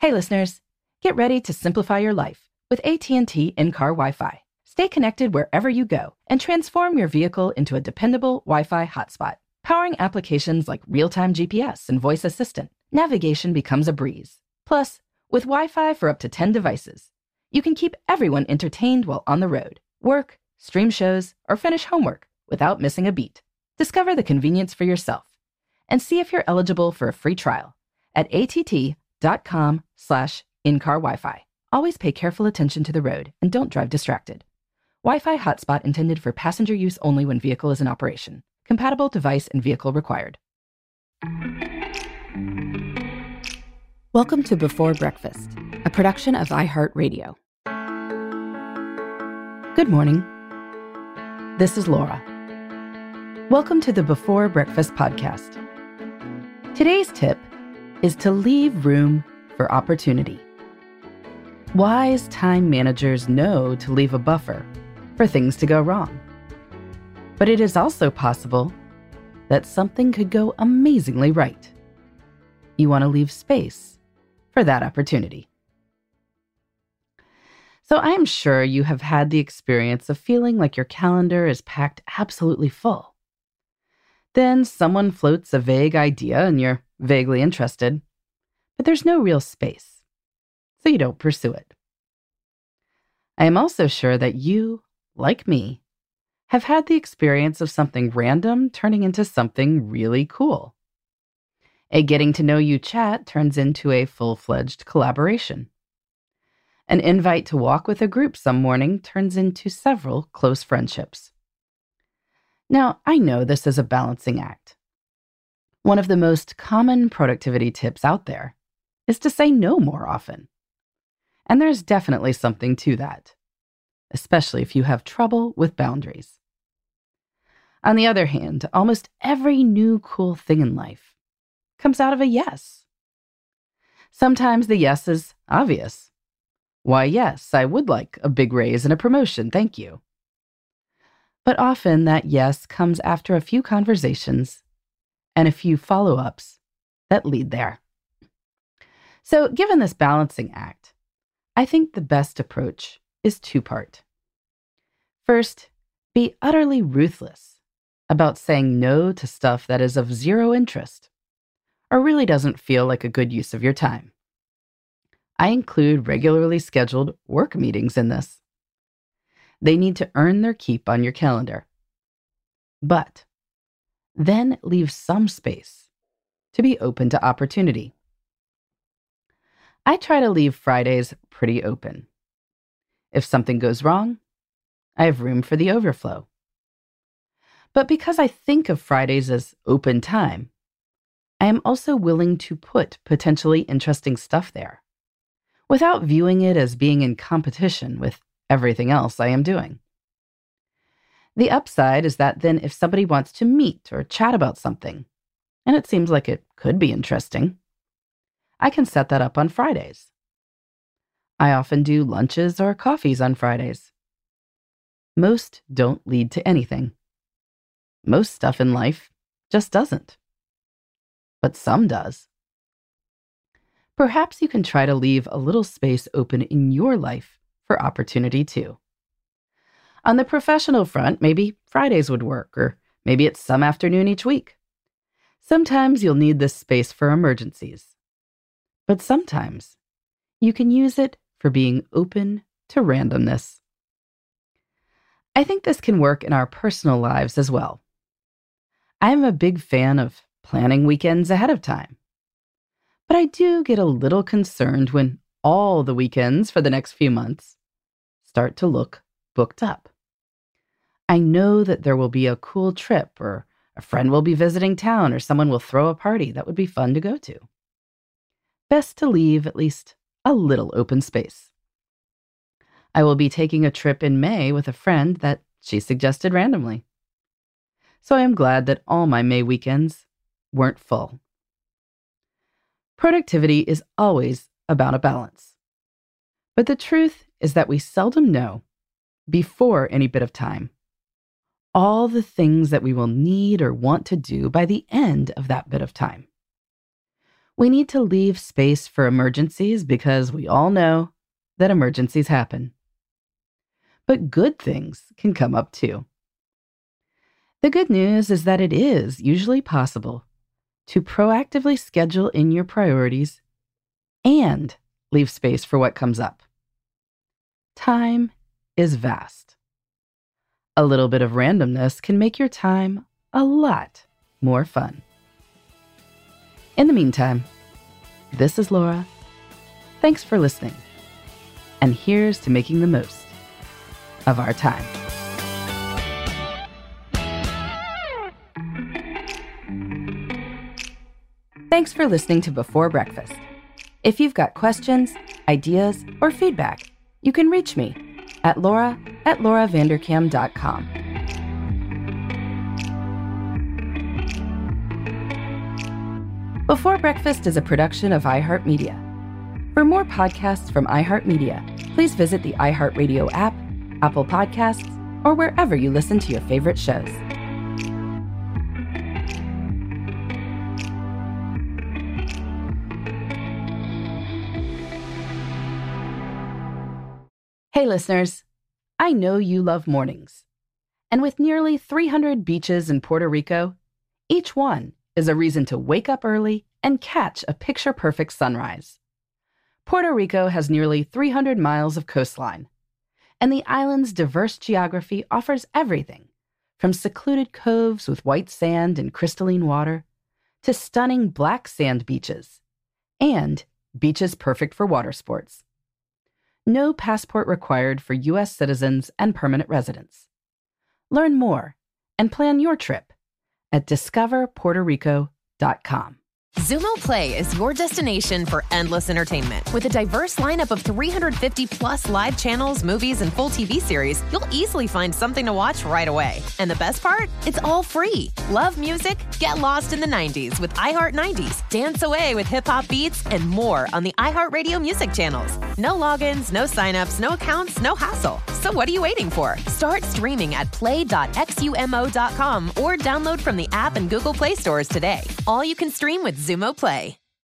Hey listeners, get ready to simplify your life with AT&T in-car Wi-Fi. Stay connected wherever you go and transform your vehicle into a dependable Wi-Fi hotspot. Powering applications like real-time GPS and voice assistant, navigation becomes a breeze. Plus, with Wi-Fi for up to 10 devices, you can keep everyone entertained while on the road, work, stream shows, or finish homework without missing a beat. Discover the convenience for yourself and see if you're eligible for a free trial at att.com/in-car Wi-Fi. Always pay careful attention to the road and don't drive distracted. Wi-Fi hotspot intended for passenger use only when vehicle is in operation. Compatible device and vehicle required. Welcome to Before Breakfast, a production of iHeartRadio. Good morning. This is Laura. Welcome to the Before Breakfast podcast. Today's tip is to leave room for opportunity. Wise time managers know to leave a buffer for things to go wrong. But it is also possible that something could go amazingly right. You want to leave space for that opportunity. So I'm sure you have had the experience of feeling like your calendar is packed absolutely full. Then someone floats a vague idea and you're vaguely interested, but there's no real space, so you don't pursue it. I am also sure that you, like me, have had the experience of something random turning into something really cool. A getting to know you chat turns into a full-fledged collaboration. An invite to walk with a group some morning turns into several close friendships. Now, I know this is a balancing act. One of the most common productivity tips out there is to say no more often. And there's definitely something to that, especially if you have trouble with boundaries. On the other hand, almost every new cool thing in life comes out of a yes. Sometimes the yes is obvious. Why, yes, I would like a big raise and a promotion, thank you. But often that yes comes after a few conversations and a few follow-ups that lead there. So given this balancing act, I think the best approach is two-part. First, be utterly ruthless about saying no to stuff that is of zero interest or really doesn't feel like a good use of your time. I include regularly scheduled work meetings in this. They need to earn their keep on your calendar. But then leave some space to be open to opportunity. I try to leave Fridays pretty open. If something goes wrong, I have room for the overflow. But because I think of Fridays as open time, I am also willing to put potentially interesting stuff there, without viewing it as being in competition with everything else I am doing. The upside is that then if somebody wants to meet or chat about something, and it seems like it could be interesting, I can set that up on Fridays. I often do lunches or coffees on Fridays. Most don't lead to anything. Most stuff in life just doesn't. But some does. Perhaps you can try to leave a little space open in your life for opportunity too. On the professional front, maybe Fridays would work, or maybe it's some afternoon each week. Sometimes you'll need this space for emergencies. But sometimes you can use it for being open to randomness. I think this can work in our personal lives as well. I'm a big fan of planning weekends ahead of time. But I do get a little concerned when all the weekends for the next few months start to look booked up. I know that there will be a cool trip, or a friend will be visiting town, or someone will throw a party that would be fun to go to. Best to leave at least a little open space. I will be taking a trip in May with a friend that she suggested randomly. So I am glad that all my May weekends weren't full. Productivity is always about a balance. But the truth is that we seldom know, before any bit of time, all the things that we will need or want to do by the end of that bit of time. We need to leave space for emergencies because we all know that emergencies happen. But good things can come up too. The good news is that it is usually possible to proactively schedule in your priorities and leave space for what comes up. Time is vast. A little bit of randomness can make your time a lot more fun. In the meantime, this is Laura. Thanks for listening. And here's to making the most of our time. Thanks for listening to Before Breakfast. If you've got questions, ideas, or feedback, you can reach me at laura@lauravanderkam.com. Before Breakfast is a production of iHeartMedia. For more podcasts from iHeartMedia, please visit the iHeartRadio app, Apple Podcasts, or wherever you listen to your favorite shows. Hey listeners, I know you love mornings. And with nearly 300 beaches in Puerto Rico, each one is a reason to wake up early and catch a picture-perfect sunrise. Puerto Rico has nearly 300 miles of coastline, and the island's diverse geography offers everything from secluded coves with white sand and crystalline water to stunning black sand beaches and beaches perfect for water sports. No passport required for U.S. citizens and permanent residents. Learn more and plan your trip at discoverpuertorico.com. Xumo Play is your destination for endless entertainment. With a diverse lineup of 350 plus live channels, movies, and full TV series, you'll easily find something to watch right away. And the best part? It's all free. Love music? Get lost in the 90s with iHeart 90s, dance away with hip-hop beats, and more on the iHeartRadio music channels. No logins, no signups, no accounts, no hassle. So what are you waiting for? Start streaming at play.xumo.com or download from the app and Google Play stores today. All you can stream with Xumo Play.